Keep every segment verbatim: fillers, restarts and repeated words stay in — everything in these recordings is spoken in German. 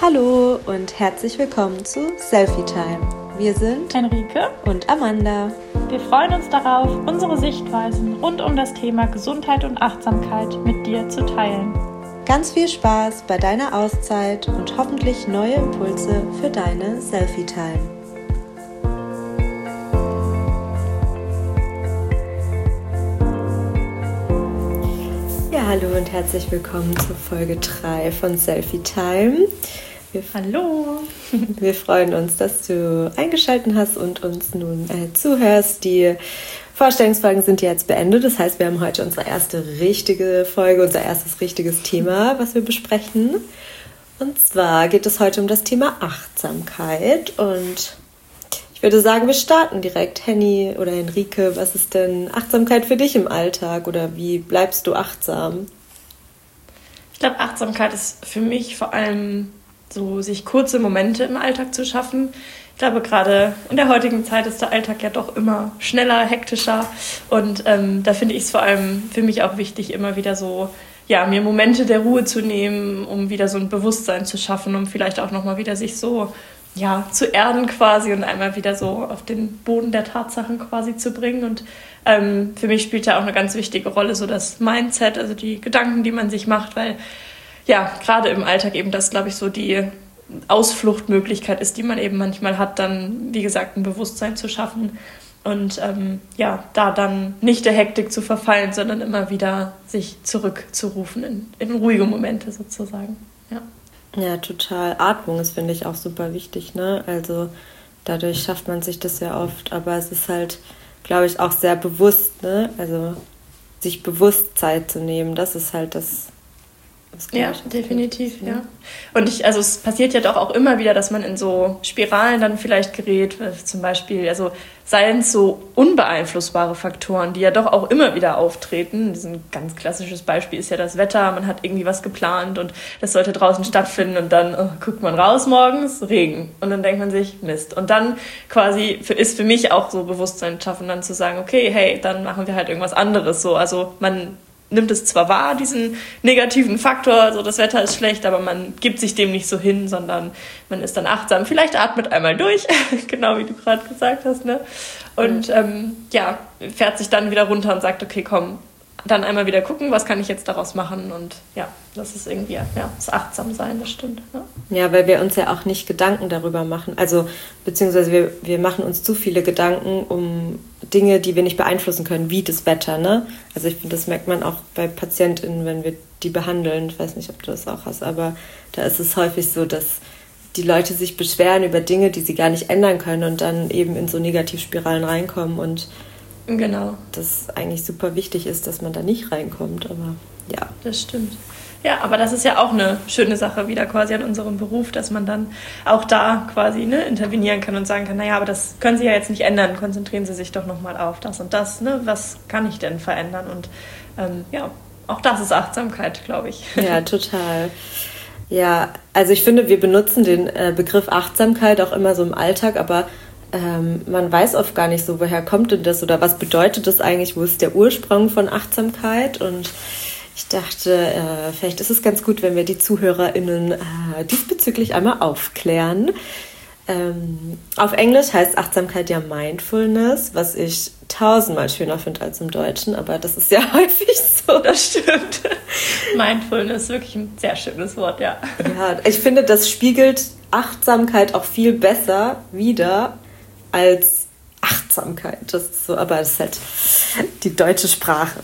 Hallo und herzlich willkommen zu Selfie Time. Wir sind Henrike und Amanda. Wir freuen uns darauf, unsere Sichtweisen rund um das Thema Gesundheit und Achtsamkeit mit dir zu teilen. Ganz viel Spaß bei deiner Auszeit und hoffentlich neue Impulse für deine Selfie Time. Ja, hallo und herzlich willkommen zur Folge drei von Selfie Time. Wir, Hallo! Wir freuen uns, dass du eingeschaltet hast und uns nun äh, zuhörst. Die Vorstellungsfolgen sind jetzt beendet. Das heißt, wir haben heute unsere erste richtige Folge, unser erstes richtiges Thema, was wir besprechen. Und zwar geht es heute um das Thema Achtsamkeit. Und ich würde sagen, wir starten direkt. Henny oder Henrike, was ist denn Achtsamkeit für dich im Alltag? Oder wie bleibst du achtsam? Ich glaube, Achtsamkeit ist für mich vor allem so, sich kurze Momente im Alltag zu schaffen. Ich glaube, gerade in der heutigen Zeit ist der Alltag ja doch immer schneller, hektischer. Und ähm, da finde ich es vor allem für mich auch wichtig, immer wieder so, ja, mir Momente der Ruhe zu nehmen, um wieder so ein Bewusstsein zu schaffen, um vielleicht auch nochmal wieder sich so, ja, zu erden quasi und einmal wieder so auf den Boden der Tatsachen quasi zu bringen. Und ähm, für mich spielt da auch eine ganz wichtige Rolle so das Mindset, also die Gedanken, die man sich macht, weil ja, gerade im Alltag eben das, glaube ich, so die Ausfluchtmöglichkeit ist, die man eben manchmal hat, dann, wie gesagt, ein Bewusstsein zu schaffen und ähm, ja, da dann nicht der Hektik zu verfallen, sondern immer wieder sich zurückzurufen in, in ruhige Momente sozusagen. Ja. Ja, total. Atmung ist, finde ich, auch super wichtig, ne? Also dadurch schafft man sich das ja oft, aber es ist halt, glaube ich, auch sehr bewusst, ne? Also sich bewusst Zeit zu nehmen, das ist halt das. Ja, definitiv, ja. Und ich, also es passiert ja doch auch immer wieder, dass man in so Spiralen dann vielleicht gerät, zum Beispiel, also seien es so unbeeinflussbare Faktoren, die ja doch auch immer wieder auftreten. Ein ganz klassisches Beispiel ist ja das Wetter, man hat irgendwie was geplant und das sollte draußen stattfinden und dann oh, guckt man raus morgens, Regen und dann denkt man sich, Mist. Und dann quasi ist für mich auch so Bewusstsein schaffen, dann zu sagen, okay, hey, dann machen wir halt irgendwas anderes so, also man nimmt es zwar wahr, diesen negativen Faktor, also das Wetter ist schlecht, aber man gibt sich dem nicht so hin, sondern man ist dann achtsam. Vielleicht atmet einmal durch, genau wie du gerade gesagt hast, ne? Und mhm. ähm, ja, fährt sich dann wieder runter und sagt, okay, komm, dann einmal wieder gucken, was kann ich jetzt daraus machen? Und ja, das ist irgendwie, ja, das Achtsamsein, das stimmt. Ja. Ja, weil wir uns ja auch nicht Gedanken darüber machen, also beziehungsweise wir, wir machen uns zu viele Gedanken um Dinge, die wir nicht beeinflussen können, wie das Wetter, ne? Also ich finde, das merkt man auch bei PatientInnen, wenn wir die behandeln. Ich weiß nicht, ob du das auch hast, aber da ist es häufig so, dass die Leute sich beschweren über Dinge, die sie gar nicht ändern können und dann eben in so Negativspiralen reinkommen und genau. Das eigentlich super wichtig ist, dass man da nicht reinkommt, aber ja. Das stimmt. Ja, aber das ist ja auch eine schöne Sache wieder quasi an unserem Beruf, dass man dann auch da quasi ne, intervenieren kann und sagen kann, naja, aber das können Sie ja jetzt nicht ändern, konzentrieren Sie sich doch nochmal auf das und das, ne? Was kann ich denn verändern? Und ähm, ja, auch das ist Achtsamkeit, glaube ich. Ja, total. Ja, also ich finde, wir benutzen den äh, Begriff Achtsamkeit auch immer so im Alltag, aber ähm, man weiß oft gar nicht so, woher kommt denn das oder was bedeutet das eigentlich, wo ist der Ursprung von Achtsamkeit? Und ich dachte, äh, vielleicht ist es ganz gut, wenn wir die ZuhörerInnen äh, diesbezüglich einmal aufklären. Ähm, auf Englisch heißt Achtsamkeit ja Mindfulness, was ich tausendmal schöner finde als im Deutschen, aber das ist ja häufig so. Das stimmt. Mindfulness ist wirklich ein sehr schönes Wort, ja. Ja, ich finde, das spiegelt Achtsamkeit auch viel besser wider als Achtsamkeit. Das ist so, aber das ist halt die deutsche Sprache.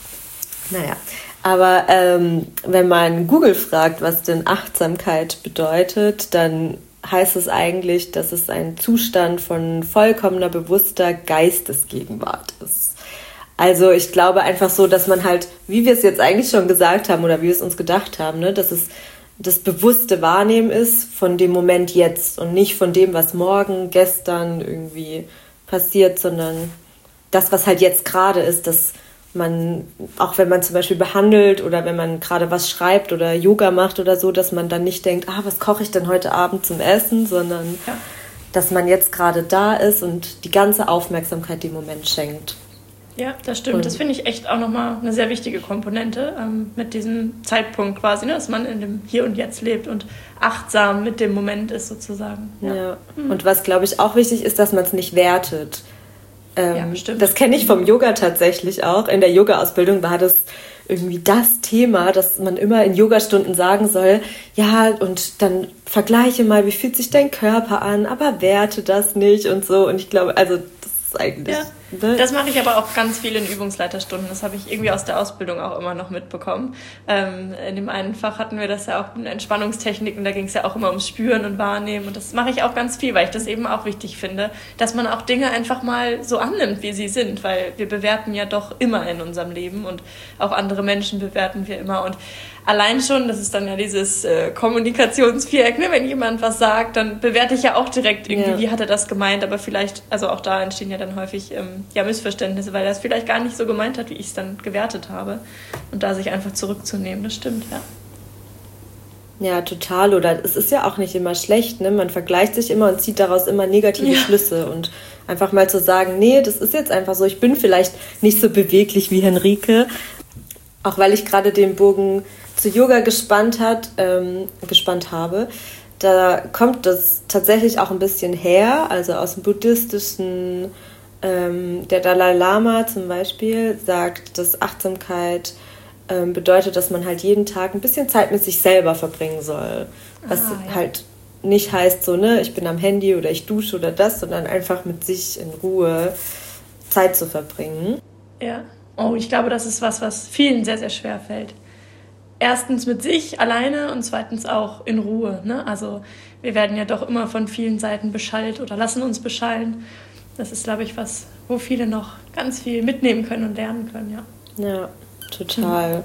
Naja, aber ähm, wenn man Google fragt, was denn Achtsamkeit bedeutet, dann heißt es eigentlich, dass es ein Zustand von vollkommener bewusster Geistesgegenwart ist. Also ich glaube einfach so, dass man halt, wie wir es jetzt eigentlich schon gesagt haben oder wie wir es uns gedacht haben, ne, dass es das bewusste Wahrnehmen ist von dem Moment jetzt und nicht von dem, was morgen, gestern irgendwie passiert, sondern das, was halt jetzt gerade ist, dass man, auch wenn man zum Beispiel behandelt oder wenn man gerade was schreibt oder Yoga macht oder so, dass man dann nicht denkt, ah, was koche ich denn heute Abend zum Essen, sondern ja. dass man jetzt gerade da ist und die ganze Aufmerksamkeit dem Moment schenkt. Ja, das stimmt. Und das finde ich echt auch nochmal eine sehr wichtige Komponente ähm, mit diesem Zeitpunkt quasi, ne, dass man in dem Hier und Jetzt lebt und achtsam mit dem Moment ist sozusagen. Ja. Ja. Mhm. Und was, glaube ich, auch wichtig ist, dass man es nicht wertet. Ähm, ja, stimmt. Das kenne ich vom Yoga tatsächlich auch. In der Yoga-Ausbildung war das irgendwie das Thema, dass man immer in Yogastunden sagen soll, ja, und dann vergleiche mal, wie fühlt sich dein Körper an, aber werte das nicht und so. Und ich glaube, also das ist eigentlich... Ja. Ne? Das mache ich aber auch ganz viel in Übungsleiterstunden. Das habe ich irgendwie aus der Ausbildung auch immer noch mitbekommen. Ähm, in dem einen Fach hatten wir das ja auch in Entspannungstechniken, da ging es ja auch immer ums Spüren und Wahrnehmen. Und das mache ich auch ganz viel, weil ich das eben auch wichtig finde, dass man auch Dinge einfach mal so annimmt, wie sie sind. Weil wir bewerten ja doch immer in unserem Leben und auch andere Menschen bewerten wir immer. Und allein schon, das ist dann ja dieses äh, Kommunikationsviereck, ne? Wenn jemand was sagt, dann bewerte ich ja auch direkt irgendwie, ja. Wie hat er das gemeint, aber vielleicht, also auch da entstehen ja dann häufig ähm, ja, Missverständnisse, weil er es vielleicht gar nicht so gemeint hat, wie ich es dann gewertet habe und da sich einfach zurückzunehmen, das stimmt, ja. Ja, total, oder es ist ja auch nicht immer schlecht, ne? Man vergleicht sich immer und zieht daraus immer negative ja. Schlüsse und einfach mal zu sagen, nee, das ist jetzt einfach so, ich bin vielleicht nicht so beweglich wie Henrike, auch weil ich gerade den Bogen zu Yoga gespannt hat, ähm, gespannt habe, da kommt das tatsächlich auch ein bisschen her, also aus dem buddhistischen, ähm, der Dalai Lama zum Beispiel sagt, dass Achtsamkeit ähm, bedeutet, dass man halt jeden Tag ein bisschen Zeit mit sich selber verbringen soll, was ah, ja. halt nicht heißt so, ne, ich bin am Handy oder ich dusche oder das, sondern einfach mit sich in Ruhe Zeit zu verbringen. Ja, oh, ich glaube, das ist was, was vielen sehr, sehr schwer fällt. Erstens mit sich alleine und zweitens auch in Ruhe. Ne? Also wir werden ja doch immer von vielen Seiten beschallt oder lassen uns beschallen. Das ist, glaube ich, was, wo viele noch ganz viel mitnehmen können und lernen können. Ja, ja total.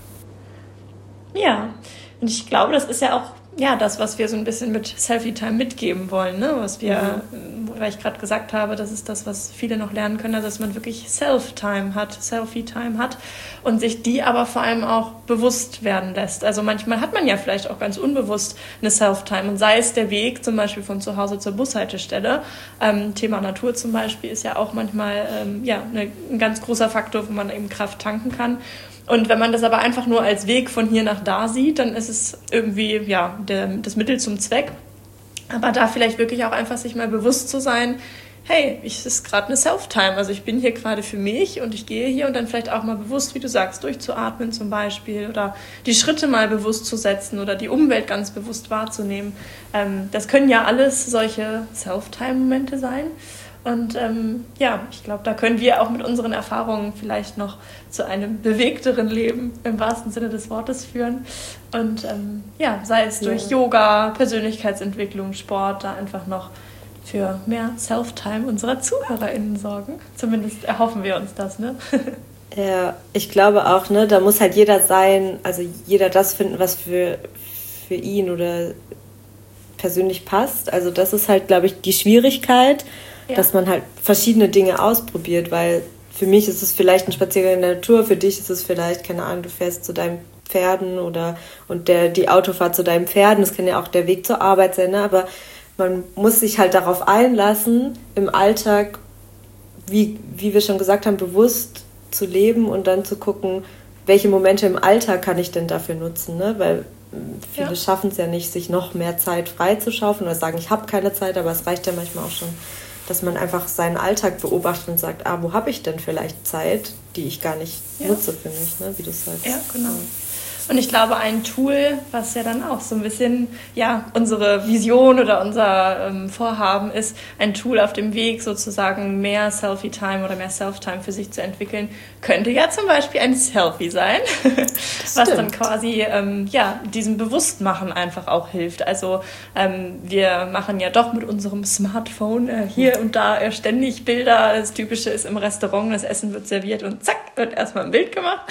Ja, und ich glaube, das ist ja auch ja, das, was wir so ein bisschen mit Selfie-Time mitgeben wollen, ne? Was wir, mhm. weil ich gerade gesagt habe, das ist das, was viele noch lernen können, also dass man wirklich Self-Time hat, Selfie-Time hat und sich die aber vor allem auch bewusst werden lässt. Also manchmal hat man ja vielleicht auch ganz unbewusst eine Self-Time und sei es der Weg zum Beispiel von zu Hause zur Bushaltestelle. Ähm, Thema Natur zum Beispiel ist ja auch manchmal ähm, ja, eine, ein ganz großer Faktor, wo man eben Kraft tanken kann. Und wenn man das aber einfach nur als Weg von hier nach da sieht, dann ist es irgendwie ja, der, das Mittel zum Zweck. Aber da vielleicht wirklich auch einfach sich mal bewusst zu sein, hey, es ist gerade eine Self-Time, also ich bin hier gerade für mich und ich gehe hier und dann vielleicht auch mal bewusst, wie du sagst, durchzuatmen zum Beispiel oder die Schritte mal bewusst zu setzen oder die Umwelt ganz bewusst wahrzunehmen. Ähm, das können ja alles solche Self-Time-Momente sein. Und ähm, ja, ich glaube, da können wir auch mit unseren Erfahrungen vielleicht noch zu einem bewegteren Leben im wahrsten Sinne des Wortes führen. Und ähm, ja, sei es durch ja. Yoga, Persönlichkeitsentwicklung, Sport, da einfach noch für mehr Self-Time unserer ZuhörerInnen sorgen. Zumindest erhoffen wir uns das, ne? Ja, ich glaube auch, ne, da muss halt jeder sein, also jeder das finden, was für, für ihn oder persönlich passt. Also das ist halt, glaube ich, die Schwierigkeit, ja. dass man halt verschiedene Dinge ausprobiert, weil für mich ist es vielleicht ein Spaziergang in der Natur, für dich ist es vielleicht, keine Ahnung, du fährst zu deinen Pferden oder und der die Autofahrt zu deinen Pferden, das kann ja auch der Weg zur Arbeit sein, ne? Aber man muss sich halt darauf einlassen, im Alltag, wie, wie wir schon gesagt haben, bewusst zu leben und dann zu gucken, welche Momente im Alltag kann ich denn dafür nutzen, ne? Weil viele ja. schaffen es ja nicht, sich noch mehr Zeit freizuschaufeln oder sagen, ich habe keine Zeit, aber es reicht ja manchmal auch schon, dass man einfach seinen Alltag beobachtet und sagt, ah, wo habe ich denn vielleicht Zeit, die ich gar nicht ja. nutze für mich, ne? Wie du sagst. Ja, genau. Und ich glaube, ein Tool, was ja dann auch so ein bisschen ja, unsere Vision oder unser ähm, Vorhaben ist, ein Tool auf dem Weg sozusagen mehr Selfie-Time oder mehr Self-Time für sich zu entwickeln, könnte ja zum Beispiel ein Selfie sein, was dann quasi ähm, ja, diesem Bewusstmachen einfach auch hilft. Also ähm, wir machen ja doch mit unserem Smartphone äh, hier und da äh, ständig Bilder. Das Typische ist im Restaurant, das Essen wird serviert und zack, wird erstmal ein Bild gemacht.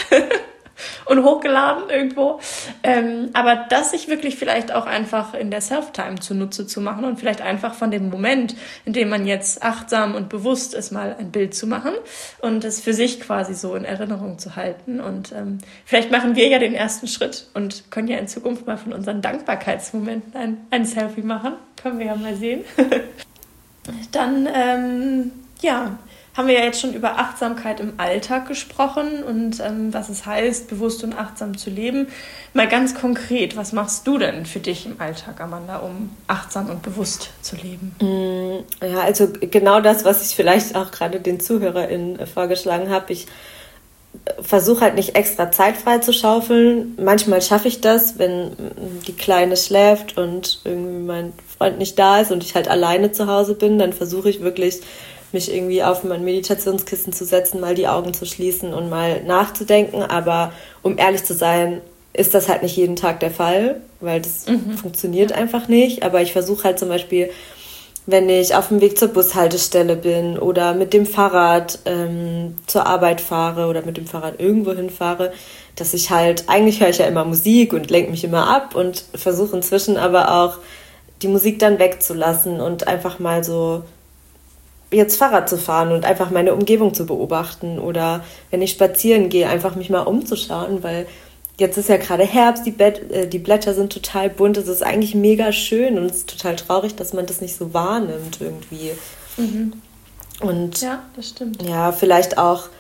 Und hochgeladen irgendwo. Ähm, aber das sich wirklich vielleicht auch einfach in der Self-Time zunutze zu machen und vielleicht einfach von dem Moment, in dem man jetzt achtsam und bewusst ist, mal ein Bild zu machen und es für sich quasi so in Erinnerung zu halten. Und ähm, vielleicht machen wir ja den ersten Schritt und können ja in Zukunft mal von unseren Dankbarkeitsmomenten ein, ein Selfie machen. Können wir ja mal sehen. Dann, ähm, ja... haben wir ja jetzt schon über Achtsamkeit im Alltag gesprochen und ähm, was es heißt, bewusst und achtsam zu leben. Mal ganz konkret, was machst du denn für dich im Alltag, Amanda, um achtsam und bewusst zu leben? Ja, also genau das, was ich vielleicht auch gerade den ZuhörerInnen vorgeschlagen habe. Ich versuche halt nicht extra Zeit frei zu schaufeln. Manchmal schaffe ich das, wenn die Kleine schläft und irgendwie mein Freund nicht da ist und ich halt alleine zu Hause bin, dann versuche ich wirklich, mich irgendwie auf mein Meditationskissen zu setzen, mal die Augen zu schließen und mal nachzudenken. Aber um ehrlich zu sein, ist das halt nicht jeden Tag der Fall, weil das mhm. funktioniert einfach nicht. Aber ich versuche halt zum Beispiel, wenn ich auf dem Weg zur Bushaltestelle bin oder mit dem Fahrrad ähm, zur Arbeit fahre oder mit dem Fahrrad irgendwo hinfahre, dass ich halt, eigentlich höre ich ja immer Musik und lenke mich immer ab und versuche inzwischen aber auch die Musik dann wegzulassen und einfach mal so jetzt Fahrrad zu fahren und einfach meine Umgebung zu beobachten oder wenn ich spazieren gehe, einfach mich mal umzuschauen, weil jetzt ist ja gerade Herbst, die, Bett, äh, die Blätter sind total bunt, es ist eigentlich mega schön und es ist total traurig, dass man das nicht so wahrnimmt irgendwie. Mhm. Und ja, das stimmt. Ja, vielleicht auch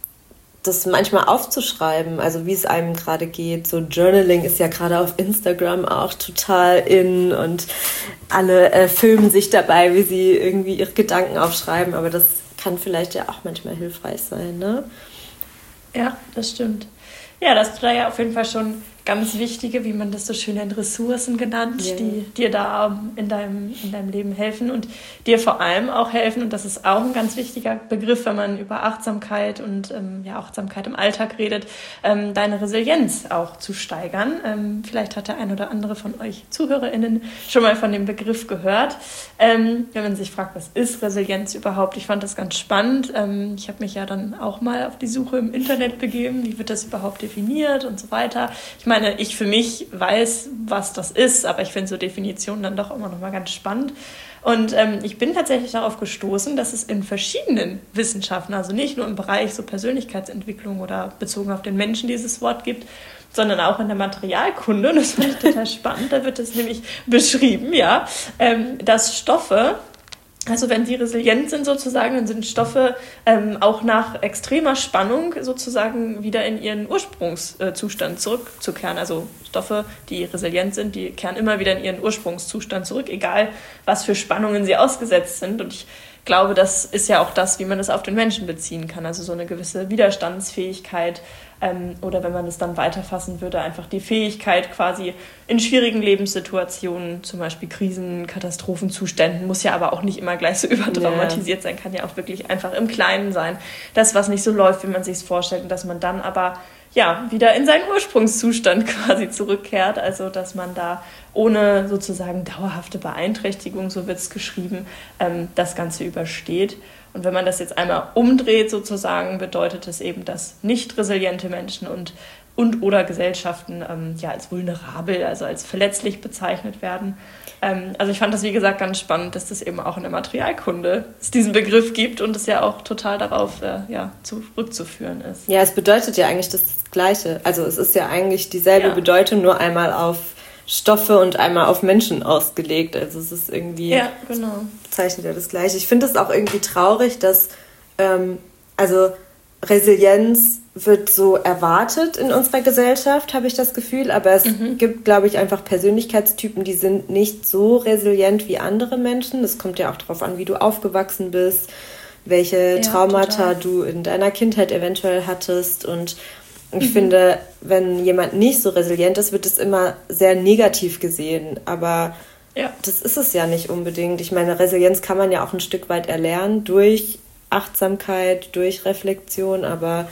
das manchmal aufzuschreiben, also wie es einem gerade geht. So Journaling ist ja gerade auf Instagram auch total in und alle äh, filmen sich dabei, wie sie irgendwie ihre Gedanken aufschreiben, aber das kann vielleicht ja auch manchmal hilfreich sein, ne? Ja, das stimmt. Ja, das ist da ja auf jeden Fall schon ganz wichtige, wie man das so schön nennt, Ressourcen genannt, yeah. die dir da in deinem, in deinem Leben helfen und dir vor allem auch helfen, und das ist auch ein ganz wichtiger Begriff, wenn man über Achtsamkeit und ähm, ja, Achtsamkeit im Alltag redet, ähm, deine Resilienz auch zu steigern. Ähm, vielleicht hat der ein oder andere von euch ZuhörerInnen schon mal von dem Begriff gehört. Ähm, wenn man sich fragt, was ist Resilienz überhaupt? Ich fand das ganz spannend. Ähm, ich habe mich ja dann auch mal auf die Suche im Internet begeben, wie wird das überhaupt definiert und so weiter. Ich meine, ich für mich weiß, was das ist, aber ich finde so Definitionen dann doch immer noch mal ganz spannend. Und ähm, ich bin tatsächlich darauf gestoßen, dass es in verschiedenen Wissenschaften, also nicht nur im Bereich so Persönlichkeitsentwicklung oder bezogen auf den Menschen dieses Wort gibt, sondern auch in der Materialkunde, und das fand ich total spannend, da wird es nämlich beschrieben, ja, ähm, dass Stoffe, also wenn sie resilient sind sozusagen, dann sind Stoffe ähm, auch nach extremer Spannung sozusagen wieder in ihren Ursprungszustand zurückzukehren. Also Stoffe, die resilient sind, die kehren immer wieder in ihren Ursprungszustand zurück, egal was für Spannungen sie ausgesetzt sind. Und ich glaube, das ist ja auch das, wie man das auf den Menschen beziehen kann. Also so eine gewisse Widerstandsfähigkeit ähm, oder wenn man das dann weiterfassen würde, einfach die Fähigkeit quasi in schwierigen Lebenssituationen, zum Beispiel Krisen, Katastrophenzuständen, muss ja aber auch nicht immer gleich so überdramatisiert sein, kann ja auch wirklich einfach im Kleinen sein. Das, was nicht so läuft, wie man sich es vorstellt, und dass man dann aber ja, wieder in seinen Ursprungszustand quasi zurückkehrt, also dass man da ohne sozusagen dauerhafte Beeinträchtigung, so wird es geschrieben, ähm, das Ganze übersteht. Und wenn man das jetzt einmal umdreht sozusagen, bedeutet es eben, dass nicht resiliente Menschen und und oder Gesellschaften ähm, ja als vulnerabel, also als verletzlich bezeichnet werden. Ähm, also ich fand das, wie gesagt, ganz spannend, dass das eben auch in der Materialkunde es diesen Begriff gibt und es ja auch total darauf äh, ja, zurückzuführen ist. Ja, es bedeutet ja eigentlich das Gleiche. Also es ist ja eigentlich dieselbe ja. Bedeutung, nur einmal auf Stoffe und einmal auf Menschen ausgelegt. Also es ist irgendwie, ja, genau. bezeichnet ja das Gleiche. Ich finde es auch irgendwie traurig, dass ähm, also Resilienz wird so erwartet in unserer Gesellschaft, habe ich das Gefühl. Aber es mhm. gibt, glaube ich, einfach Persönlichkeitstypen, die sind nicht so resilient wie andere Menschen. Es kommt ja auch darauf an, wie du aufgewachsen bist, welche ja, Traumata total. du in deiner Kindheit eventuell hattest. Und ich mhm. finde, wenn jemand nicht so resilient ist, wird es immer sehr negativ gesehen. Aber ja. das ist es ja nicht unbedingt. Ich meine, Resilienz kann man ja auch ein Stück weit erlernen durch Achtsamkeit, durch Reflexion, aber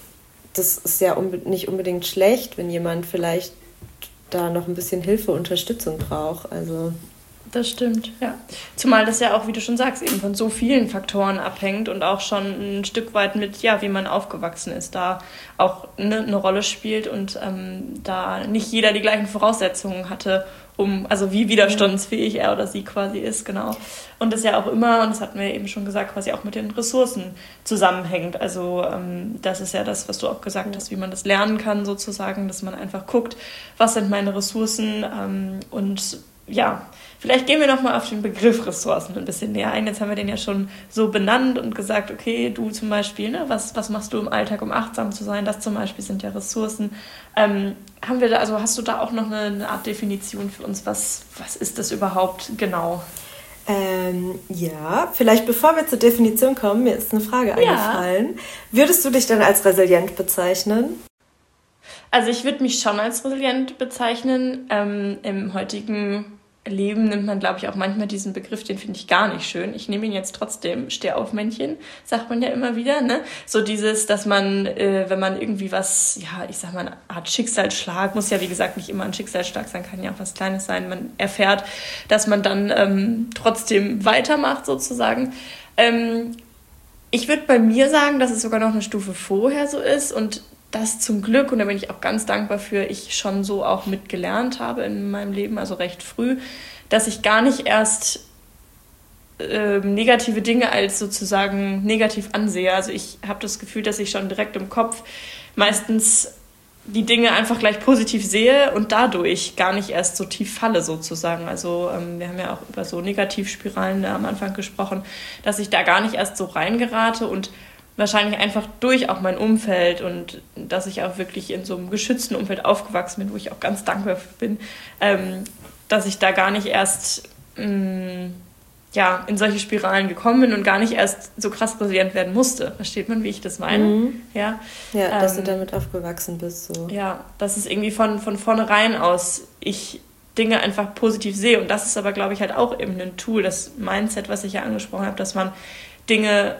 das ist ja unbe- nicht unbedingt schlecht, wenn jemand vielleicht da noch ein bisschen Hilfe, Unterstützung braucht. Also das stimmt, ja. Zumal das ja auch, wie du schon sagst, eben von so vielen Faktoren abhängt und auch schon ein Stück weit mit, ja, wie man aufgewachsen ist, da auch eine, eine Rolle spielt und ähm, da nicht jeder die gleichen Voraussetzungen hatte, um, also wie widerstandsfähig er oder sie quasi ist, genau. Und das ja auch immer, und das hatten wir eben schon gesagt, quasi auch mit den Ressourcen zusammenhängt. Also ähm, das ist ja das, was du auch gesagt hast, wie man das lernen kann sozusagen, dass man einfach guckt, was sind meine Ressourcen ähm, und ja, vielleicht gehen wir nochmal auf den Begriff Ressourcen ein bisschen näher ein. Jetzt haben wir den ja schon so benannt und gesagt, okay, du zum Beispiel, ne, was, was machst du im Alltag, um achtsam zu sein? Das zum Beispiel sind ja Ressourcen. Ähm, haben wir da, also hast du da auch noch eine, eine Art Definition für uns? Was, was ist das überhaupt genau? Ähm, ja, vielleicht bevor wir zur Definition kommen, mir ist eine Frage ja. eingefallen. Würdest du dich denn als resilient bezeichnen? Also ich würde mich schon als resilient bezeichnen. Ähm, im heutigen Leben nimmt man, glaube ich, auch manchmal diesen Begriff, den finde ich gar nicht schön. Ich nehme ihn jetzt trotzdem, Stehaufmännchen, sagt man ja immer wieder, ne? So dieses, dass man, äh, wenn man irgendwie was, ja, ich sag mal, eine Art Schicksalsschlag, muss ja, wie gesagt, nicht immer ein Schicksalsschlag sein, kann ja auch was Kleines sein, man erfährt, dass man dann ähm, trotzdem weitermacht, sozusagen. Ähm, ich würde bei mir sagen, dass es sogar noch eine Stufe vorher so ist und das zum Glück, und da bin ich auch ganz dankbar für, ich schon so auch mitgelernt habe in meinem Leben, also recht früh, dass ich gar nicht erst äh, negative Dinge als sozusagen negativ ansehe. Also ich habe das Gefühl, dass ich schon direkt im Kopf meistens die Dinge einfach gleich positiv sehe und dadurch gar nicht erst so tief falle sozusagen. Also ähm, wir haben ja auch über so Negativspiralen am Anfang gesprochen, dass ich da gar nicht erst so reingerate und wahrscheinlich einfach durch auch mein Umfeld und dass ich auch wirklich in so einem geschützten Umfeld aufgewachsen bin, wo ich auch ganz dankbar bin, ähm, dass ich da gar nicht erst mh, ja, in solche Spiralen gekommen bin und gar nicht erst so krass resilient werden musste. Versteht man, wie ich das meine? Mhm. Ja, ja, dass ähm, du damit aufgewachsen bist. So. Ja, dass es irgendwie von, von vornherein aus ich Dinge einfach positiv sehe. Und das ist aber, glaube ich, halt auch eben ein Tool, das Mindset, was ich ja angesprochen habe, dass man Dinge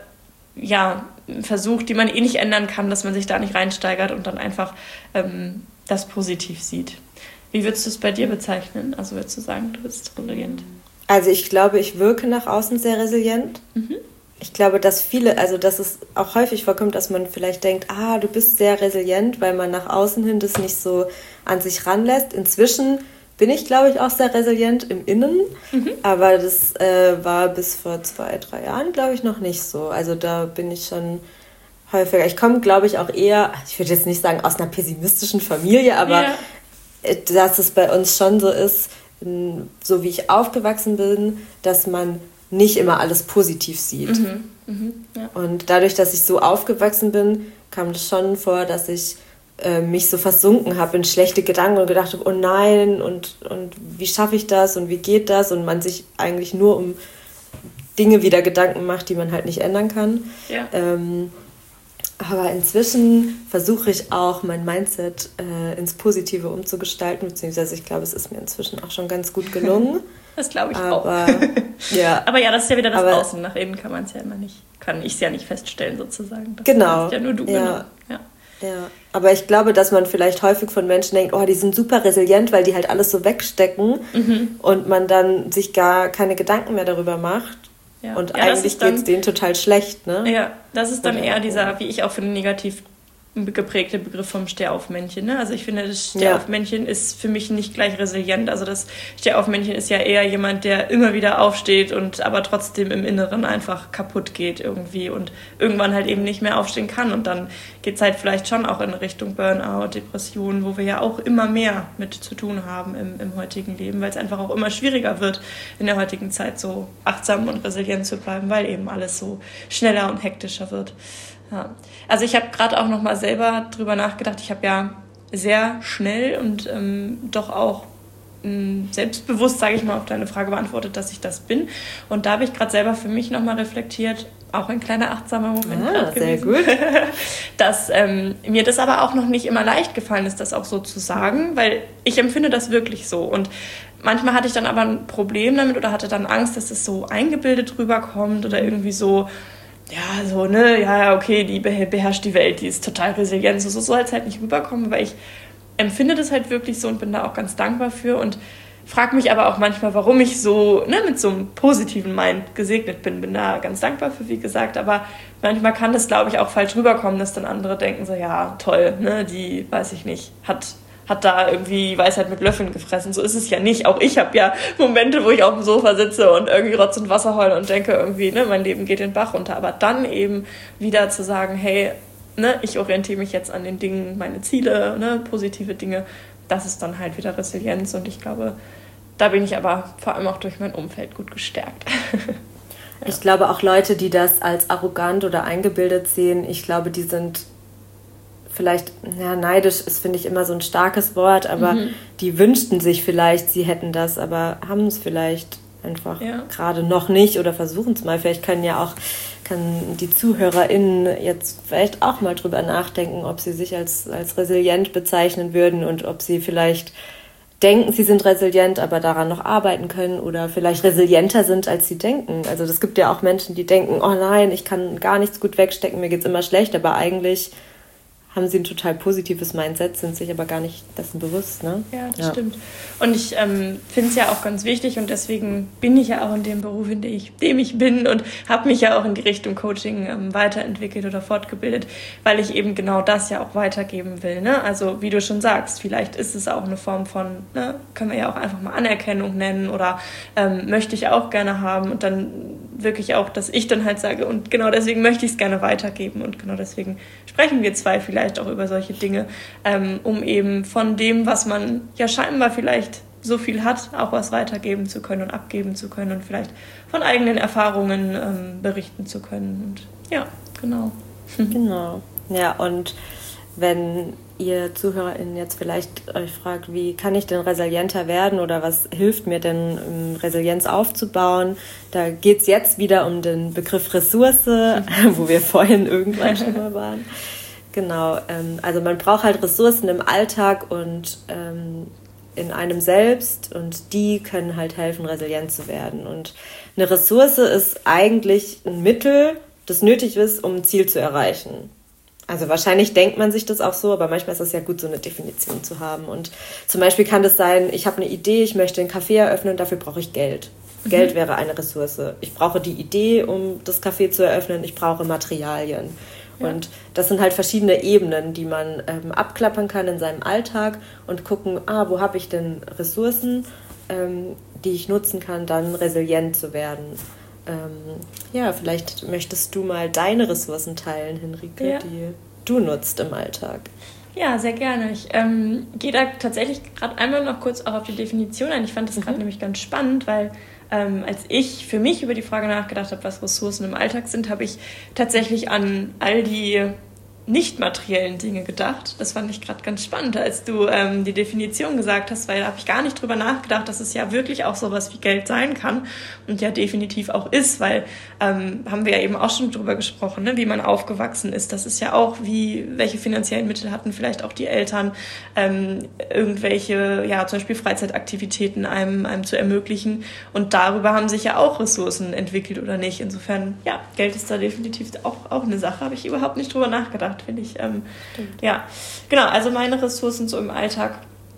ja, versucht, die man eh nicht ändern kann, dass man sich da nicht reinsteigert und dann einfach ähm, das positiv sieht. Wie würdest du es bei dir bezeichnen? Also würdest du sagen, du bist resilient? Also ich glaube, ich wirke nach außen sehr resilient. Mhm. Ich glaube, dass viele, also dass es auch häufig vorkommt, dass man vielleicht denkt, ah, du bist sehr resilient, weil man nach außen hin das nicht so an sich ranlässt. Inzwischen bin ich, glaube ich, auch sehr resilient im Innen, mhm. aber das äh, war bis vor zwei, drei Jahren, glaube ich, noch nicht so. Also da bin ich schon häufiger. Ich komme, glaube ich, auch eher, ich würde jetzt nicht sagen aus einer pessimistischen Familie, aber ja. dass es bei uns schon so ist, so wie ich aufgewachsen bin, dass man nicht immer alles positiv sieht. Mhm. Mhm. Ja. Und dadurch, dass ich so aufgewachsen bin, kam es schon vor, dass ich mich so versunken habe in schlechte Gedanken und gedacht habe, oh nein, und, und wie schaffe ich das und wie geht das? Und man sich eigentlich nur um Dinge wieder Gedanken macht, die man halt nicht ändern kann. Ja. Ähm, aber inzwischen versuche ich auch, mein Mindset äh, ins Positive umzugestalten, beziehungsweise ich glaube, es ist mir inzwischen auch schon ganz gut gelungen. Das glaube ich aber, auch. Ja. Aber ja, das ist ja wieder das aber, Außen. Nach innen kann man es ja immer nicht, kann ich es ja nicht feststellen sozusagen. Das genau. ist ja nur du. Ja. Genau. Ja. Ja, aber ich glaube, dass man vielleicht häufig von Menschen denkt, oh, die sind super resilient, weil die halt alles so wegstecken mhm. und man dann sich gar keine Gedanken mehr darüber macht. Ja. Und ja, eigentlich geht es denen total schlecht, ne? Ja, das ist dann Oder eher dieser, wie ich auch finde, negativ geprägte Begriff vom Stehaufmännchen. Ne? Also ich finde, das Stehaufmännchen ja. ist für mich nicht gleich resilient. Also das Stehaufmännchen ist ja eher jemand, der immer wieder aufsteht und aber trotzdem im Inneren einfach kaputt geht irgendwie und irgendwann halt eben nicht mehr aufstehen kann. Und dann geht es halt vielleicht schon auch in Richtung Burnout, Depression, wo wir ja auch immer mehr mit zu tun haben im, im heutigen Leben, weil es einfach auch immer schwieriger wird, in der heutigen Zeit so achtsam und resilient zu bleiben, weil eben alles so schneller und hektischer wird. Ja. Also ich habe gerade auch noch mal selber drüber nachgedacht. Ich habe ja sehr schnell und ähm, doch auch ähm, selbstbewusst, sage ich mal, auf deine Frage beantwortet, dass ich das bin. Und da habe ich gerade selber für mich noch mal reflektiert, auch ein kleiner achtsamer Moment. Ah, sehr gut. Dass ähm, mir das aber auch noch nicht immer leicht gefallen ist, das auch so zu sagen, weil ich empfinde das wirklich so. Und manchmal hatte ich dann aber ein Problem damit oder hatte dann Angst, dass es so eingebildet rüberkommt oder irgendwie so, ja, so, ne, ja, okay, die beherrscht die Welt, die ist total resilient. So, so soll es halt nicht rüberkommen, weil ich empfinde das halt wirklich so und bin da auch ganz dankbar für und frage mich aber auch manchmal, warum ich so, ne, mit so einem positiven Mind gesegnet bin. Bin da ganz dankbar für, wie gesagt, aber manchmal kann das, glaube ich, auch falsch rüberkommen, dass dann andere denken so, ja, toll, ne, die, weiß ich nicht, hat... hat da irgendwie Weisheit mit Löffeln gefressen. So ist es ja nicht. Auch ich habe ja Momente, wo ich auf dem Sofa sitze und irgendwie Rotz und Wasser heule und denke irgendwie, ne, mein Leben geht den Bach runter. Aber dann eben wieder zu sagen, hey, ne, ich orientiere mich jetzt an den Dingen, meine Ziele, ne, positive Dinge, das ist dann halt wieder Resilienz. Und ich glaube, da bin ich aber vor allem auch durch mein Umfeld gut gestärkt. Ja. Ich glaube auch Leute, die das als arrogant oder eingebildet sehen, ich glaube, die sind vielleicht, ja, neidisch ist, finde ich, immer so ein starkes Wort, aber mhm. die wünschten sich vielleicht, sie hätten das, aber haben es vielleicht einfach ja. gerade noch nicht oder versuchen es mal. Vielleicht können ja auch, kann die ZuhörerInnen jetzt vielleicht auch mal drüber nachdenken, ob sie sich als, als resilient bezeichnen würden und ob sie vielleicht denken, sie sind resilient, aber daran noch arbeiten können oder vielleicht resilienter sind, als sie denken. Also das gibt ja auch Menschen, die denken, oh nein, ich kann gar nichts gut wegstecken, mir geht's immer schlecht, aber eigentlich haben sie ein total positives Mindset, sind sich aber gar nicht dessen bewusst. Ne? Ja, das ja. stimmt. Und ich ähm, finde es ja auch ganz wichtig und deswegen bin ich ja auch in dem Beruf, in dem ich, dem ich bin und habe mich ja auch in die Richtung Coaching ähm, weiterentwickelt oder fortgebildet, weil ich eben genau das ja auch weitergeben will. Ne? Also wie du schon sagst, vielleicht ist es auch eine Form von, ne, können wir ja auch einfach mal Anerkennung nennen oder ähm, möchte ich auch gerne haben und dann wirklich auch, dass ich dann halt sage und genau deswegen möchte ich es gerne weitergeben und genau deswegen sprechen wir zwei vielleicht auch über solche Dinge, ähm, um eben von dem, was man ja scheinbar vielleicht so viel hat, auch was weitergeben zu können und abgeben zu können und vielleicht von eigenen Erfahrungen ähm, berichten zu können. Und ja, genau. Genau. Ja, und wenn ihr ZuhörerInnen jetzt vielleicht euch fragt, wie kann ich denn resilienter werden oder was hilft mir denn, um Resilienz aufzubauen, da geht es jetzt wieder um den Begriff Ressource, wo wir vorhin irgendwann schon mal waren. Genau, ähm, also man braucht halt Ressourcen im Alltag und ähm, in einem selbst und die können halt helfen, resilient zu werden. Und eine Ressource ist eigentlich ein Mittel, das nötig ist, um ein Ziel zu erreichen. Also wahrscheinlich denkt man sich das auch so, aber manchmal ist es ja gut, so eine Definition zu haben. Und zum Beispiel kann das sein, ich habe eine Idee, ich möchte einen Café eröffnen, dafür brauche ich Geld. Mhm. Geld wäre eine Ressource. Ich brauche die Idee, um das Café zu eröffnen, ich brauche Materialien. Ja. Und das sind halt verschiedene Ebenen, die man ähm, abklappern kann in seinem Alltag und gucken, ah, wo habe ich denn Ressourcen, ähm, die ich nutzen kann, dann resilient zu werden. Ähm, ja, vielleicht möchtest du mal deine Ressourcen teilen, Henrike, ja. die du nutzt im Alltag. Ja, sehr gerne. Ich ähm, gehe da tatsächlich gerade einmal noch kurz auch auf die Definition ein. Ich fand das mhm. gerade nämlich ganz spannend, weil ähm, als ich für mich über die Frage nachgedacht habe, was Ressourcen im Alltag sind, habe ich tatsächlich an all die nicht materiellen Dinge gedacht. Das fand ich gerade ganz spannend, als du ähm, die Definition gesagt hast, weil da habe ich gar nicht drüber nachgedacht, dass es ja wirklich auch sowas wie Geld sein kann und ja definitiv auch ist, weil ähm, haben wir ja eben auch schon drüber gesprochen, ne, wie man aufgewachsen ist. Das ist ja auch, wie welche finanziellen Mittel hatten vielleicht auch die Eltern, ähm, irgendwelche, ja zum Beispiel Freizeitaktivitäten einem, einem zu ermöglichen und darüber haben sich ja auch Ressourcen entwickelt oder nicht. Insofern, ja, Geld ist da definitiv auch, auch eine Sache, habe ich überhaupt nicht drüber nachgedacht. Finde ich, ähm, ja, genau, also meine Ressourcen so im Alltag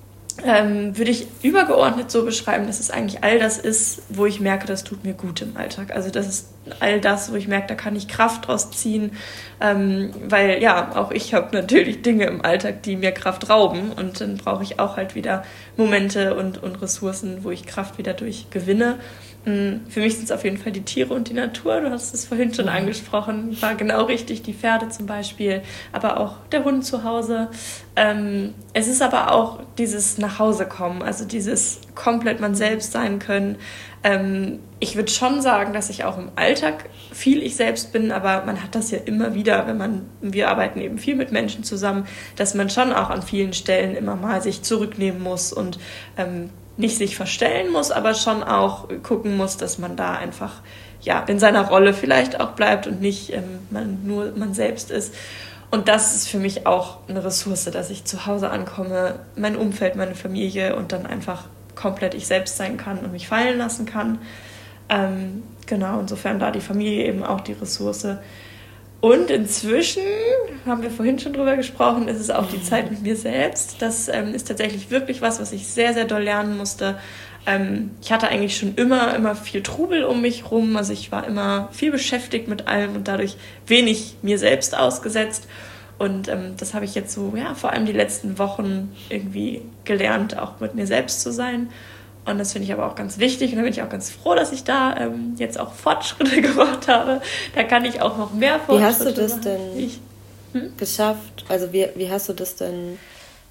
ähm, würde ich übergeordnet so beschreiben, dass es eigentlich all das ist, wo ich merke, das tut mir gut im Alltag. Also das ist all das, wo ich merke, da kann ich Kraft draus ziehen, ähm, weil ja, auch ich habe natürlich Dinge im Alltag, die mir Kraft rauben und dann brauche ich auch halt wieder Momente und, und Ressourcen, wo ich Kraft wieder durch gewinne. Für mich sind es auf jeden Fall die Tiere und die Natur. Du hast es vorhin schon mhm. angesprochen. War genau richtig, die Pferde zum Beispiel, aber auch der Hund zu Hause. Ähm, es ist aber auch dieses Nachhausekommen, also dieses komplett man selbst sein können. Ähm, ich würde schon sagen, dass ich auch im Alltag viel ich selbst bin, aber man hat das ja immer wieder, wenn man, wir arbeiten eben viel mit Menschen zusammen, dass man schon auch an vielen Stellen immer mal sich zurücknehmen muss und ähm, nicht sich verstellen muss, aber schon auch gucken muss, dass man da einfach ja in seiner Rolle vielleicht auch bleibt und nicht ähm, man nur man selbst ist. Und das ist für mich auch eine Ressource, dass ich zu Hause ankomme, mein Umfeld, meine Familie und dann einfach komplett ich selbst sein kann und mich fallen lassen kann. Ähm, genau, insofern da die Familie eben auch die Ressource. Und inzwischen, haben wir vorhin schon drüber gesprochen, ist es auch die Zeit mit mir selbst. Das ähm, ist tatsächlich wirklich was, was ich sehr, sehr doll lernen musste. Ähm, ich hatte eigentlich schon immer, immer viel Trubel um mich rum. Also ich war immer viel beschäftigt mit allem und dadurch wenig mir selbst ausgesetzt. Und ähm, das habe ich jetzt so, ja, vor allem die letzten Wochen irgendwie gelernt, auch mit mir selbst zu sein. Und das finde ich aber auch ganz wichtig und da bin ich auch ganz froh, dass ich da ähm, jetzt auch Fortschritte gemacht habe. Da kann ich auch noch mehr Fortschritte machen. Wie hast du das denn ich, hm? geschafft? Also wie, wie hast du das denn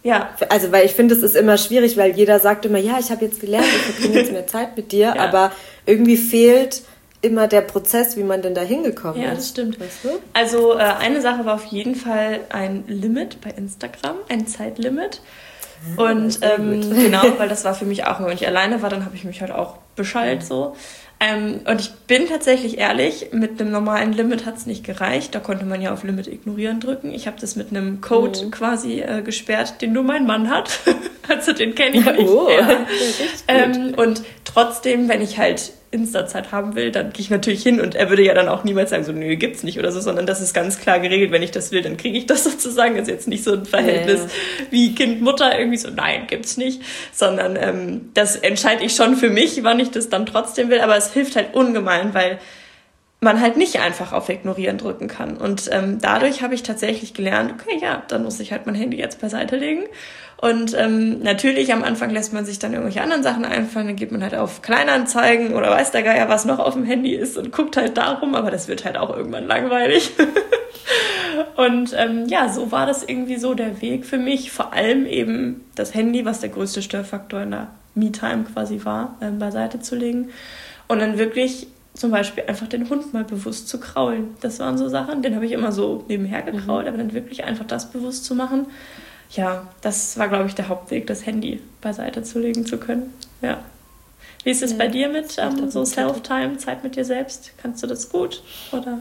Ja. Also, weil ich finde, es ist immer schwierig, weil jeder sagt immer, ja, ich habe jetzt gelernt, ich verbringe jetzt mehr Zeit mit dir, ja. aber irgendwie fehlt immer der Prozess, wie man denn da hingekommen ist. Ja, das stimmt. Weißt du? Also, äh, eine Sache war auf jeden Fall ein Limit bei Instagram, ein Zeitlimit. Und ähm, genau, weil das war für mich auch, wenn ich alleine war, dann habe ich mich halt auch beschallt so. Ähm, und ich bin tatsächlich ehrlich, mit einem normalen Limit hat es nicht gereicht. Da konnte man ja auf Limit ignorieren drücken. Ich habe das mit einem Code mhm. quasi äh, gesperrt, den nur mein Mann hat. Also den kenne ich nicht. Oh, ja. Ja, ähm, und trotzdem, wenn ich halt Insta-Zeit haben will, dann gehe ich natürlich hin und er würde ja dann auch niemals sagen, so nö, gibt's nicht oder so, sondern das ist ganz klar geregelt, wenn ich das will, dann kriege ich das sozusagen. Das ist jetzt nicht so ein Verhältnis ja, ja. wie Kind-Mutter irgendwie so, nein, gibt's nicht, sondern ähm, das entscheide ich schon für mich, wann ich das dann trotzdem will, aber es hilft halt ungemein, weil man halt nicht einfach auf Ignorieren drücken kann. Und ähm, dadurch habe ich tatsächlich gelernt, okay, ja, dann muss ich halt mein Handy jetzt beiseite legen. Und ähm, natürlich, am Anfang lässt man sich dann irgendwelche anderen Sachen einfallen, dann geht man halt auf Kleinanzeigen oder weiß der Geier, was noch auf dem Handy ist und guckt halt darum, aber das wird halt auch irgendwann langweilig. Und ähm, ja, so war das irgendwie so der Weg für mich, vor allem eben das Handy, was der größte Störfaktor in der Me-Time quasi war, ähm, beiseite zu legen und dann wirklich zum Beispiel einfach den Hund mal bewusst zu kraulen. Das waren so Sachen, den habe ich immer so nebenher gekrault, mhm. aber dann wirklich einfach das bewusst zu machen. Ja, das war, glaube ich, der Hauptweg, das Handy beiseite zu legen zu können. Ja. Wie ist es ja, bei dir mit ähm, so Self-Time, Zeit mit dir selbst? Kannst du das gut, oder?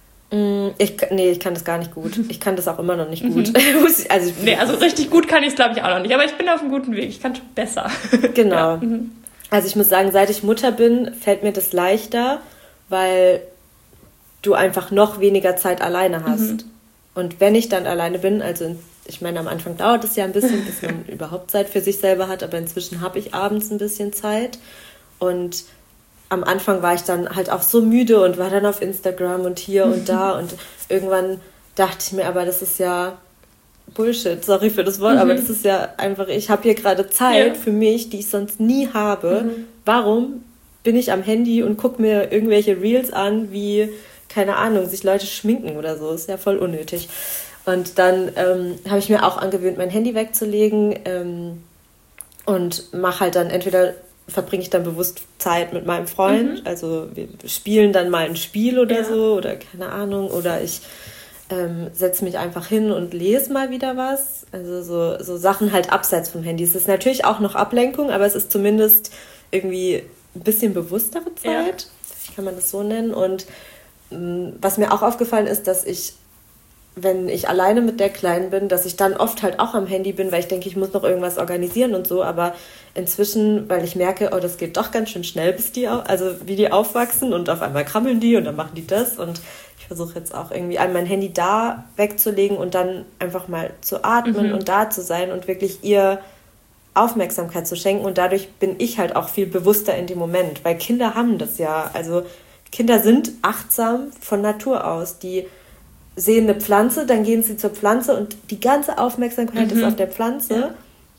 Ich, nee, ich kann das gar nicht gut. Ich kann das auch immer noch nicht gut. also, nee, also richtig gut kann ich es, glaube ich, auch noch nicht. Aber ich bin auf einem guten Weg. Ich kann schon besser. Genau. Ja. Mhm. Also ich muss sagen, seit ich Mutter bin, fällt mir das leichter, weil du einfach noch weniger Zeit alleine hast. Mhm. Und wenn ich dann alleine bin, also ich meine, am Anfang dauert es ja ein bisschen, bis man überhaupt Zeit für sich selber hat, aber inzwischen habe ich abends ein bisschen Zeit. Und am Anfang war ich dann halt auch so müde und war dann auf Instagram und hier und da. Und irgendwann dachte ich mir, aber das ist ja Bullshit, sorry für das Wort, mhm. aber das ist ja einfach, ich habe hier gerade Zeit ja. für mich, die ich sonst nie habe. Mhm. Warum bin ich am Handy und gucke mir irgendwelche Reels an, wie, keine Ahnung, sich Leute schminken oder so? Ist ja voll unnötig. Und dann ähm, habe ich mir auch angewöhnt, mein Handy wegzulegen ähm, und mache halt dann entweder, verbringe ich dann bewusst Zeit mit meinem Freund, mhm. also wir spielen dann mal ein Spiel oder ja. so oder keine Ahnung, oder ich ähm, setze mich einfach hin und lese mal wieder was, also so, so Sachen halt abseits vom Handy. Es ist natürlich auch noch Ablenkung, aber es ist zumindest irgendwie ein bisschen bewusstere Zeit, ja. vielleicht kann man das so nennen. Und mh, was mir auch aufgefallen ist, dass ich, wenn ich alleine mit der Kleinen bin, dass ich dann oft halt auch am Handy bin, weil ich denke, ich muss noch irgendwas organisieren und so, aber inzwischen, weil ich merke, oh, das geht doch ganz schön schnell, bis die, also wie die aufwachsen und auf einmal krabbeln die und dann machen die das und ich versuche jetzt auch irgendwie mein Handy da wegzulegen und dann einfach mal zu atmen mhm. und da zu sein und wirklich ihr Aufmerksamkeit zu schenken und dadurch bin ich halt auch viel bewusster in dem Moment, weil Kinder haben das ja, also Kinder sind achtsam von Natur aus, die sehen eine Pflanze, dann gehen sie zur Pflanze und die ganze Aufmerksamkeit mhm. ist auf der Pflanze, ja.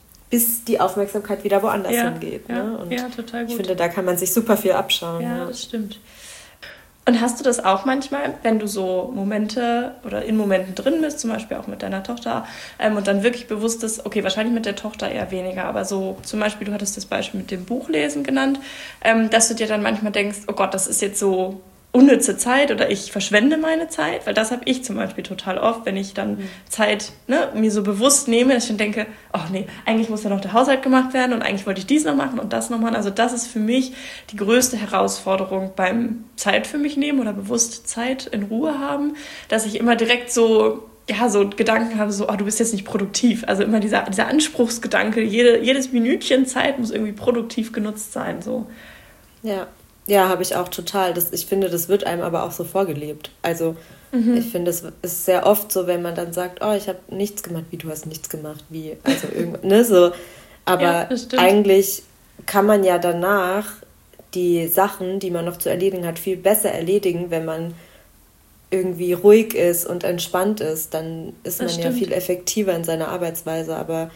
bis die Aufmerksamkeit wieder woanders ja, hingeht. Ja, ne? Und ja, total gut. Ich finde, da kann man sich super viel abschauen. Ja, ja. das stimmt. Und hast du das auch manchmal, wenn du so Momente oder in Momenten drin bist, zum Beispiel auch mit deiner Tochter, ähm, und dann wirklich bewusst ist, okay, wahrscheinlich mit der Tochter eher weniger, aber so zum Beispiel, du hattest das Beispiel mit dem Buchlesen genannt, ähm, dass du dir dann manchmal denkst, oh Gott, das ist jetzt so unnütze Zeit oder ich verschwende meine Zeit, weil das habe ich zum Beispiel total oft, wenn ich dann mhm. Zeit ne, mir so bewusst nehme, dass ich dann denke, ach nee, eigentlich muss ja noch der Haushalt gemacht werden und eigentlich wollte ich dies noch machen und das noch machen. Also das ist für mich die größte Herausforderung beim Zeit für mich nehmen oder bewusst Zeit in Ruhe haben, dass ich immer direkt so ja, so Gedanken habe, so, oh, du bist jetzt nicht produktiv. Also immer dieser, dieser Anspruchsgedanke, jede, jedes Minütchen Zeit muss irgendwie produktiv genutzt sein. So. Ja. Ja, habe ich auch total. Das, ich finde, das wird einem aber auch so vorgelebt. Also mhm. ich finde, es ist sehr oft so, wenn man dann sagt, oh, ich habe nichts gemacht, wie du hast nichts gemacht, wie, also irgendwas, ne, so. Aber ja, eigentlich kann man ja danach die Sachen, die man noch zu erledigen hat, viel besser erledigen, wenn man irgendwie ruhig ist und entspannt ist. Dann ist man ja viel effektiver in seiner Arbeitsweise, aber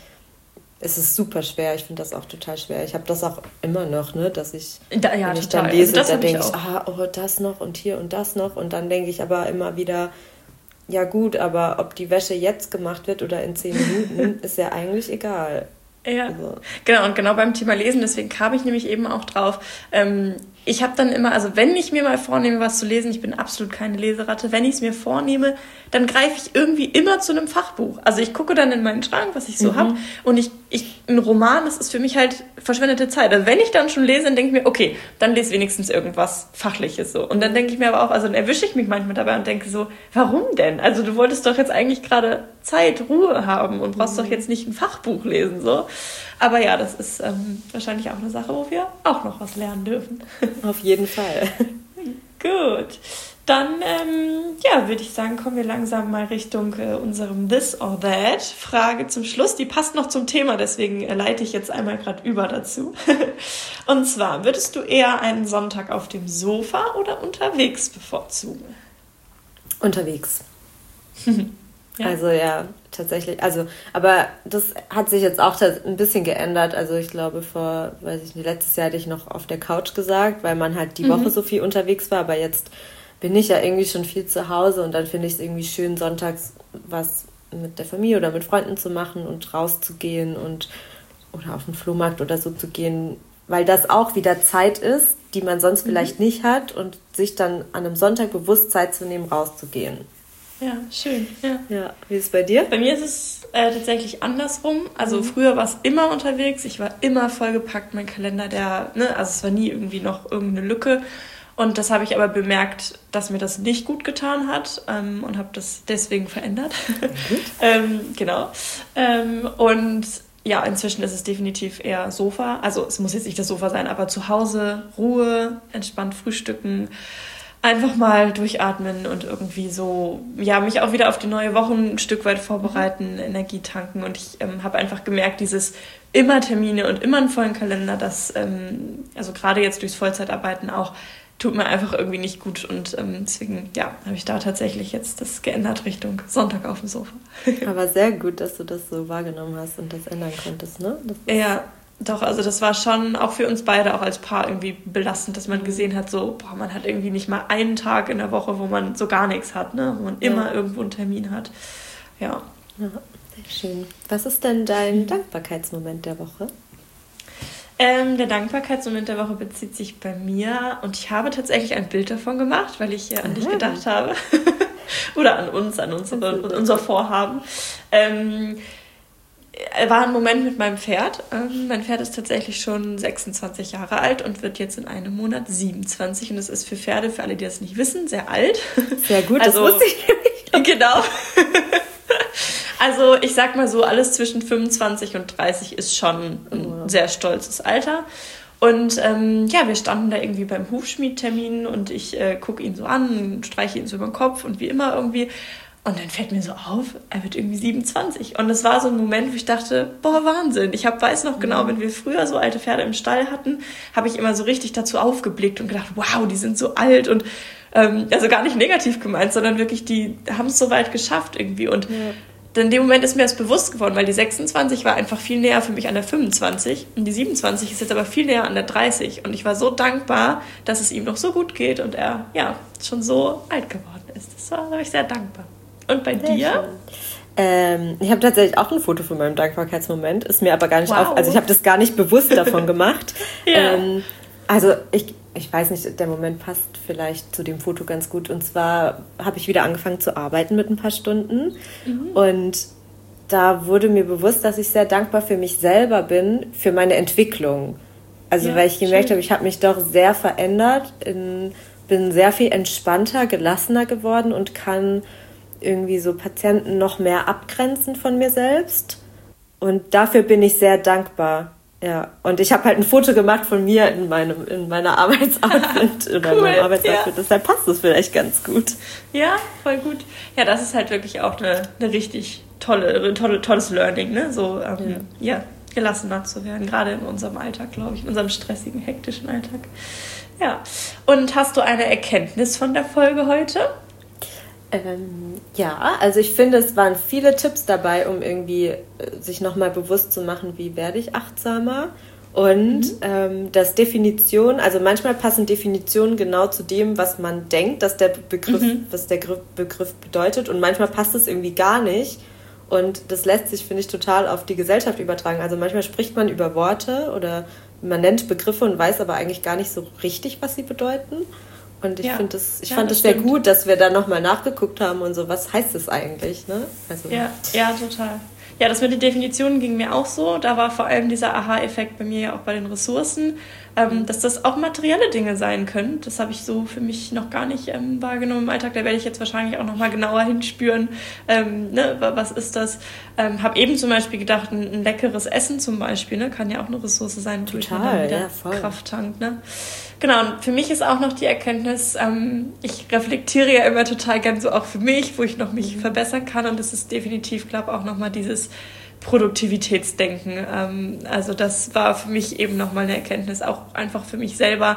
es ist super schwer, ich finde das auch total schwer. Ich habe das auch immer noch, ne, dass ich, da, ja, wenn ich total. dann lese, also da denke ich, ah, oh, das noch und hier und das noch. Und dann denke ich aber immer wieder, ja gut, aber ob die Wäsche jetzt gemacht wird oder in zehn Minuten, ist ja eigentlich egal. Ja, also. Genau, und genau beim Thema Lesen, deswegen kam ich nämlich eben auch drauf. Ähm, ich habe dann immer, also wenn ich mir mal vornehme, was zu lesen, ich bin absolut keine Leseratte, wenn ich es mir vornehme, dann greife ich irgendwie immer zu einem Fachbuch. Also ich gucke dann in meinen Schrank, was ich so mhm. habe, und ich, ich, ein Roman, das ist für mich halt verschwendete Zeit. Also wenn ich dann schon lese, dann denke ich mir, okay, dann lese wenigstens irgendwas Fachliches so. Und dann denke ich mir aber auch, also dann erwische ich mich manchmal dabei und denke so, warum denn? Also du wolltest doch jetzt eigentlich gerade Zeit, Ruhe haben und brauchst mhm. doch jetzt nicht ein Fachbuch lesen, so. Aber ja, das ist ähm, wahrscheinlich auch eine Sache, wo wir auch noch was lernen dürfen. Auf jeden Fall. Gut. Dann, ähm, ja, würde ich sagen, kommen wir langsam mal Richtung äh, unserem This or That. Frage zum Schluss, die passt noch zum Thema, deswegen äh, leite ich jetzt einmal gerade über dazu. Und zwar, würdest du eher einen Sonntag auf dem Sofa oder unterwegs bevorzugen? Unterwegs. Ja. Also ja, tatsächlich. Also, aber das hat sich jetzt auch ein bisschen geändert. Also ich glaube, vor, weiß ich nicht, letztes Jahr hätte ich noch auf der Couch gesagt, weil man halt die mhm. Woche so viel unterwegs war. Aber jetzt bin ich ja irgendwie schon viel zu Hause und dann finde ich es irgendwie schön, sonntags was mit der Familie oder mit Freunden zu machen und rauszugehen und oder auf den Flohmarkt oder so zu gehen, weil das auch wieder Zeit ist, die man sonst mhm. vielleicht nicht hat und sich dann an einem Sonntag bewusst Zeit zu nehmen, rauszugehen. Ja, schön. Ja. Ja, wie ist es bei dir? Bei mir ist es äh, tatsächlich andersrum. Also mhm. früher war es immer unterwegs. Ich war immer vollgepackt, mein Kalender, der, ne, also es war nie irgendwie noch irgendeine Lücke. Und das habe ich aber bemerkt, dass mir das nicht gut getan hat ähm, und habe das deswegen verändert. Mhm. ähm, genau. Ähm, und ja, inzwischen ist es definitiv eher Sofa. Also es muss jetzt nicht das Sofa sein, aber zu Hause Ruhe, entspannt frühstücken. Einfach mal durchatmen und irgendwie so, ja, mich auch wieder auf die neue Woche ein Stück weit vorbereiten, Energie tanken. Und ich ähm, habe einfach gemerkt, dieses immer Termine und immer einen vollen Kalender, das, ähm, also gerade jetzt durchs Vollzeitarbeiten auch, tut mir einfach irgendwie nicht gut. Und ähm, deswegen, ja, habe ich da tatsächlich jetzt das geändert Richtung Sonntag auf dem Sofa. Aber sehr gut, dass du das so wahrgenommen hast und das ändern konntest, ne? Das ist ja. Doch, also das war schon auch für uns beide, auch als Paar, irgendwie belastend, dass man gesehen hat, so, boah, man hat irgendwie nicht mal einen Tag in der Woche, wo man so gar nichts hat, ne? Wo man ja. immer irgendwo einen Termin hat. Ja. Ja, sehr schön. Was ist denn dein Dankbarkeitsmoment der Woche? Ähm, der Dankbarkeitsmoment der Woche bezieht sich bei mir und ich habe tatsächlich ein Bild davon gemacht, weil ich äh, an dich gedacht habe. Oder an uns, an unsere, unser Vorhaben. Ähm, war ein Moment mit meinem Pferd. Ähm, mein Pferd ist tatsächlich schon sechsundzwanzig Jahre alt und wird jetzt in einem Monat siebenundzwanzig. Und das ist für Pferde, für alle, die das nicht wissen, sehr alt. Sehr gut, also, das wusste ich nicht. Genau. Also ich sag mal so, alles zwischen fünfundzwanzig und dreißig ist schon ein oh. sehr stolzes Alter. Und ähm, ja, wir standen da irgendwie beim Hufschmiedtermin und ich äh, gucke ihn so an, streiche ihn so über den Kopf und wie immer irgendwie. Und dann fällt mir so auf, er wird irgendwie siebenundzwanzig. Und es war so ein Moment, wo ich dachte, boah, Wahnsinn. Ich hab, weiß noch genau, wenn wir früher so alte Pferde im Stall hatten, habe ich immer so richtig dazu aufgeblickt und gedacht, wow, die sind so alt. Und ähm, also gar nicht negativ gemeint, sondern wirklich, die haben es so weit geschafft irgendwie. Und ja. in dem Moment ist mir das bewusst geworden, weil die sechsundzwanzig war einfach viel näher für mich an der fünfundzwanzig. Und die siebenundzwanzig ist jetzt aber viel näher an der dreißig. Und ich war so dankbar, dass es ihm noch so gut geht und er ja schon so alt geworden ist. Das war, da war ich sehr dankbar. Und bei sehr dir? Ähm, ich habe tatsächlich auch ein Foto von meinem Dankbarkeitsmoment, ist mir aber gar nicht wow. auf, also ich habe das gar nicht bewusst davon gemacht. ja. ähm, also ich, ich weiß nicht, der Moment passt vielleicht zu dem Foto ganz gut. Und zwar habe ich wieder angefangen zu arbeiten mit ein paar Stunden mhm. und da wurde mir bewusst, dass ich sehr dankbar für mich selber bin, für meine Entwicklung. Also ja, weil ich gemerkt schön. habe, ich habe mich doch sehr verändert, in, bin sehr viel entspannter, gelassener geworden und kann irgendwie so Patienten noch mehr abgrenzen von mir selbst. Und dafür bin ich sehr dankbar. Ja, und ich habe halt ein Foto gemacht von mir in meinem in meiner Arbeitsoutfit oder cool, meinem Arbeitsoutfit. Ja. Deshalb passt das vielleicht ganz gut. Ja, voll gut. Ja, das ist halt wirklich auch eine, eine richtig tolle, tolle, tolles Learning, ne? So ähm, ja. ja, gelassener zu werden, gerade in unserem Alltag, glaube ich, in unserem stressigen, hektischen Alltag. Ja. Und hast du eine Erkenntnis von der Folge heute? Ähm, ja, also ich finde, es waren viele Tipps dabei, um irgendwie äh, sich nochmal bewusst zu machen, wie werde ich achtsamer Und mhm. ähm, dass Definitionen, also manchmal passen Definitionen genau zu dem, was man denkt, dass der Begriff, mhm. was der Begriff bedeutet, und manchmal passt es irgendwie gar nicht. Und das lässt sich, finde ich, total auf die Gesellschaft übertragen. Also manchmal spricht man über Worte oder man nennt Begriffe und weiß aber eigentlich gar nicht so richtig, was sie bedeuten. Und ich, ja. find das, ich ja, fand es sehr gut, dass wir da nochmal nachgeguckt haben und so, was heißt das eigentlich? Ne? Also, ja, ja, total. Ja, das mit den Definitionen ging mir auch so. Da war vor allem dieser Aha-Effekt bei mir ja auch bei den Ressourcen, ähm, dass das auch materielle Dinge sein können. Das habe ich so für mich noch gar nicht ähm, wahrgenommen im Alltag. Da werde ich jetzt wahrscheinlich auch noch mal genauer hinspüren, ähm, ne, was ist das. Ähm, habe eben zum Beispiel gedacht, ein, ein leckeres Essen zum Beispiel, ne, kann ja auch eine Ressource sein, wodurch man dann wieder ja, voll. Kraft tankt. Ne? Genau, und für mich ist auch noch die Erkenntnis, ähm, ich reflektiere ja immer total gern so auch für mich, wo ich noch mich verbessern kann, und das ist definitiv, glaube ich, auch nochmal dieses Produktivitätsdenken. Ähm, also das war für mich eben nochmal eine Erkenntnis, auch einfach für mich selber,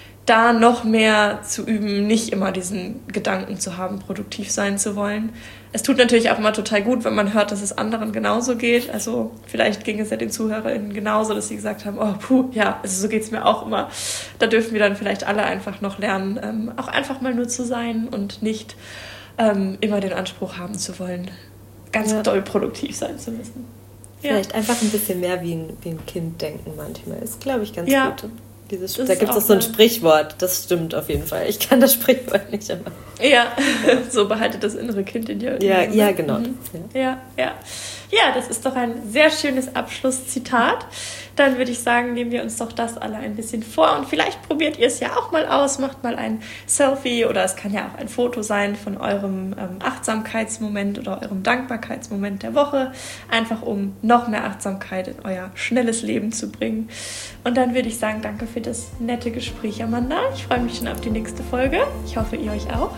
da noch mehr zu üben, nicht immer diesen Gedanken zu haben, produktiv sein zu wollen. Es tut natürlich auch immer total gut, wenn man hört, dass es anderen genauso geht. Also vielleicht ging es ja den ZuhörerInnen genauso, dass sie gesagt haben, oh puh, ja, also so geht es mir auch immer. Da dürfen wir dann vielleicht alle einfach noch lernen, ähm, auch einfach mal nur zu sein und nicht ähm, immer den Anspruch haben zu wollen, ganz ja. doll produktiv sein zu müssen. Vielleicht ja. einfach ein bisschen mehr wie ein, wie ein Kind denken manchmal. Ist, glaube ich, ganz ja. gut. Dieses, da gibt es auch so ein Sprichwort, das stimmt auf jeden Fall. Ich kann das Sprichwort nicht immer. Ja, so behaltet das innere Kind in dir. Ja, ja, genau. Mhm. Ja, ja. Ja, das ist doch ein sehr schönes Abschlusszitat. Dann würde ich sagen, nehmen wir uns doch das alle ein bisschen vor, und vielleicht probiert ihr es ja auch mal aus, macht mal ein Selfie, oder es kann ja auch ein Foto sein von eurem ähm, Achtsamkeitsmoment oder eurem Dankbarkeitsmoment der Woche, einfach um noch mehr Achtsamkeit in euer schnelles Leben zu bringen. Und dann würde ich sagen, danke für das nette Gespräch, Amanda. Ich freue mich schon auf die nächste Folge. Ich hoffe, ihr euch auch.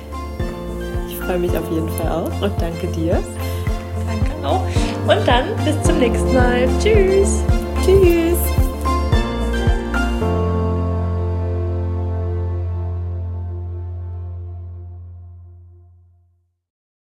Ich freue mich auf jeden Fall auch, und danke dir. Danke auch. Und dann bis zum nächsten Mal. Tschüss. Tschüss.